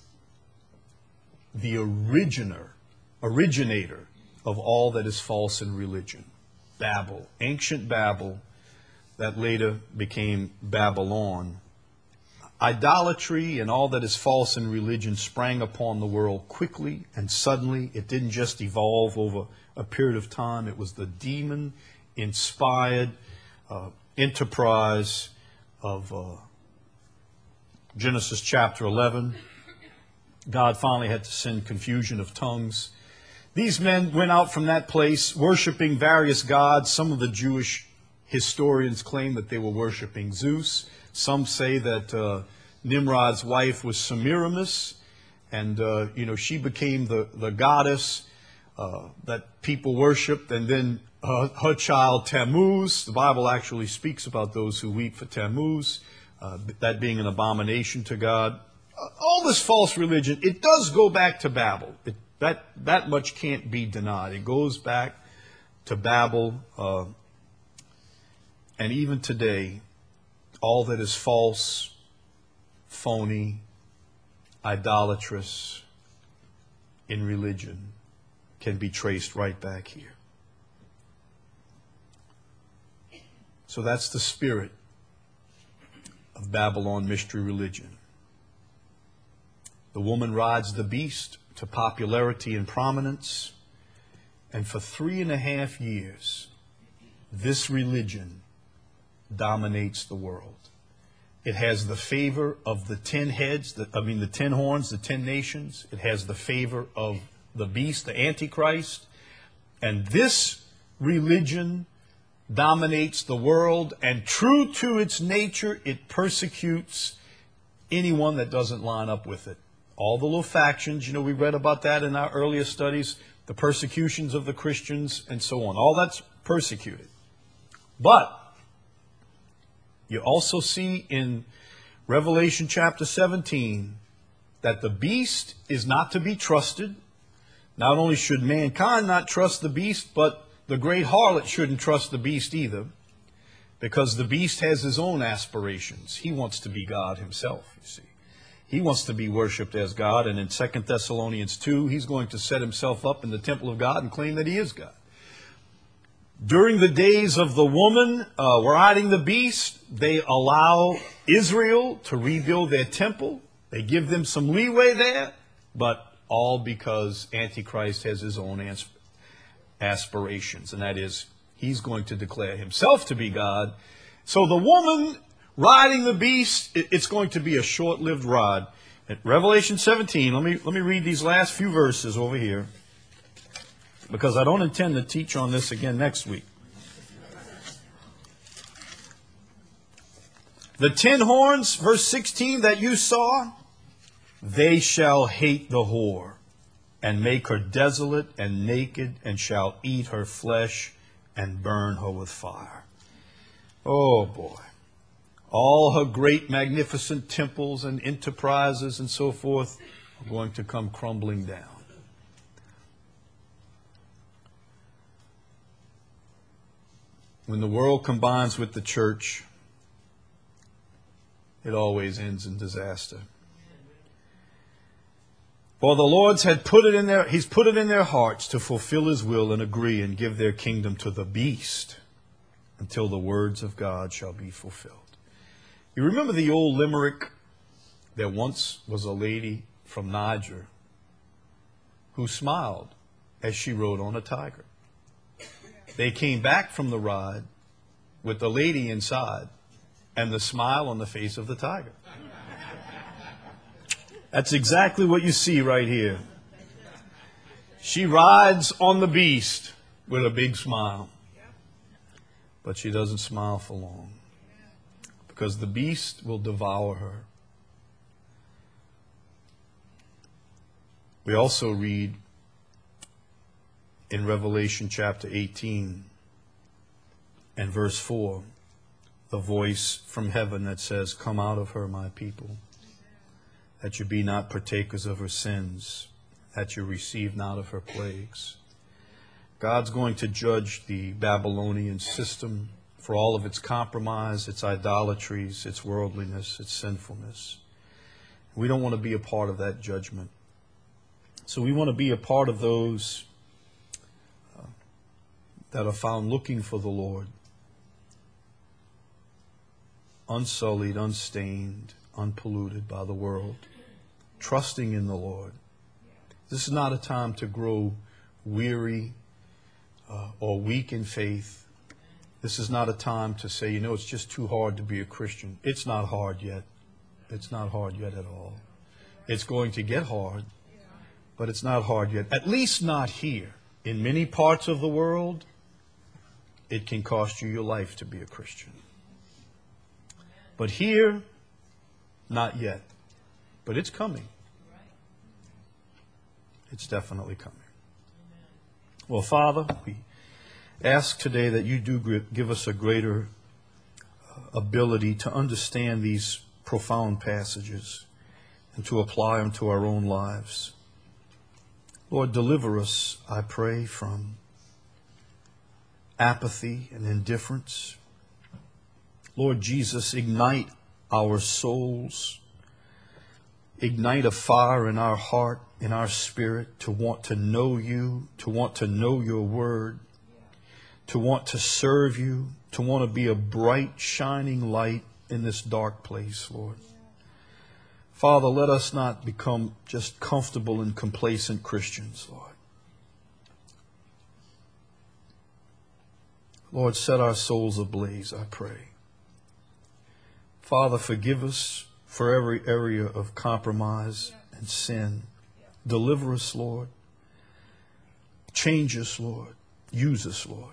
the originator, originator of all that is false in religion. Babel, ancient Babel, that later became Babylon. Idolatry and all that is false in religion sprang upon the world quickly and suddenly. It didn't just evolve over a period of time. It was the demon-inspired uh, enterprise of uh, Genesis chapter eleven. God finally had to send confusion of tongues. These men went out from that place worshiping various gods. Some of the Jewish historians claim that they were worshiping Zeus. Some say that uh, Nimrod's wife was Semiramis, and uh, you know she became the, the goddess uh, that people worshipped, and then uh, her child Tammuz. The Bible actually speaks about those who weep for Tammuz, uh, that being an abomination to God. All this false religion, it does go back to Babel. It, that, that much can't be denied. It goes back to Babel. Uh, and even today, all that is false, phony, idolatrous in religion can be traced right back here. So that's the spirit of Babylon mystery religion. The woman rides the beast to popularity and prominence. And for three and a half years, this religion dominates the world. It has the favor of the ten heads, the, I mean the ten horns, the ten nations. It has the favor of the beast, the Antichrist. And this religion dominates the world. And true to its nature, it persecutes anyone that doesn't line up with it. All the little factions, you know, we read about that in our earlier studies, the persecutions of the Christians and so on. All that's persecuted. But you also see in Revelation chapter seventeen that the beast is not to be trusted. Not only should mankind not trust the beast, but the great harlot shouldn't trust the beast either, because the beast has his own aspirations. He wants to be God himself, you see. He wants to be worshipped as God, and in Second Thessalonians two, he's going to set himself up in the temple of God and claim that he is God. During the days of the woman uh, riding the beast, they allow Israel to rebuild their temple. They give them some leeway there, but all because Antichrist has his own aspirations, and that is, he's going to declare himself to be God. So the woman riding the beast, it's going to be a short-lived ride. At Revelation seventeen, let me, let me read these last few verses over here, because I don't intend to teach on this again next week. The ten horns, verse sixteen, that you saw, they shall hate the whore, and make her desolate and naked, and shall eat her flesh and burn her with fire. Oh boy. All her great magnificent temples and enterprises and so forth are going to come crumbling down. When the world combines with the church, it always ends in disaster. For the Lord's had put it in their, He's put it in their hearts to fulfill His will and agree and give their kingdom to the beast until the words of God shall be fulfilled. You remember the old limerick? There once was a lady from Niger who smiled as she rode on a tiger. They came back from the ride with the lady inside and the smile on the face of the tiger. That's exactly what you see right here. She rides on the beast with a big smile. But she doesn't smile for long, because the beast will devour her. We also read in Revelation chapter eighteen and verse four, the voice from heaven that says, "Come out of her, my people, that you be not partakers of her sins, that you receive not of her plagues." God's going to judge the Babylonian system for all of its compromise, its idolatries, its worldliness, its sinfulness. We don't want to be a part of that judgment. So we want to be a part of those uh, that are found looking for the Lord, unsullied, unstained, unpolluted by the world, trusting in the Lord. This is not a time to grow weary uh, or weak in faith. This is not a time to say, you know, it's just too hard to be a Christian. It's not hard yet. It's not hard yet at all. It's going to get hard, but it's not hard yet. At least not here. In many parts of the world, it can cost you your life to be a Christian. But here, not yet. But it's coming. It's definitely coming. Well, Father, we ask today that you do give us a greater ability to understand these profound passages and to apply them to our own lives. Lord, deliver us, I pray, from apathy and indifference. Lord Jesus, ignite our souls. Ignite a fire in our heart, in our spirit, to want to know you, to want to know your word, to want to serve you, to want to be a bright, shining light in this dark place, Lord. Father, let us not become just comfortable and complacent Christians, Lord. Lord, set our souls ablaze, I pray. Father, forgive us for every area of compromise and sin. Deliver us, Lord. Change us, Lord. Use us, Lord.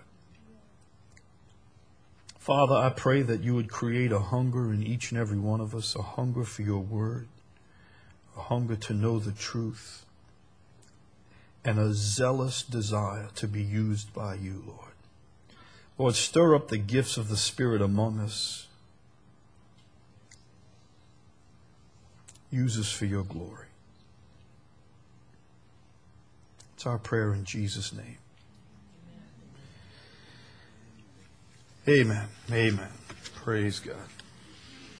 Father, I pray that you would create a hunger in each and every one of us, a hunger for your word, a hunger to know the truth, and a zealous desire to be used by you, Lord. Lord, stir up the gifts of the Spirit among us. Use us for your glory. It's our prayer in Jesus' name. Amen. Amen. Praise God.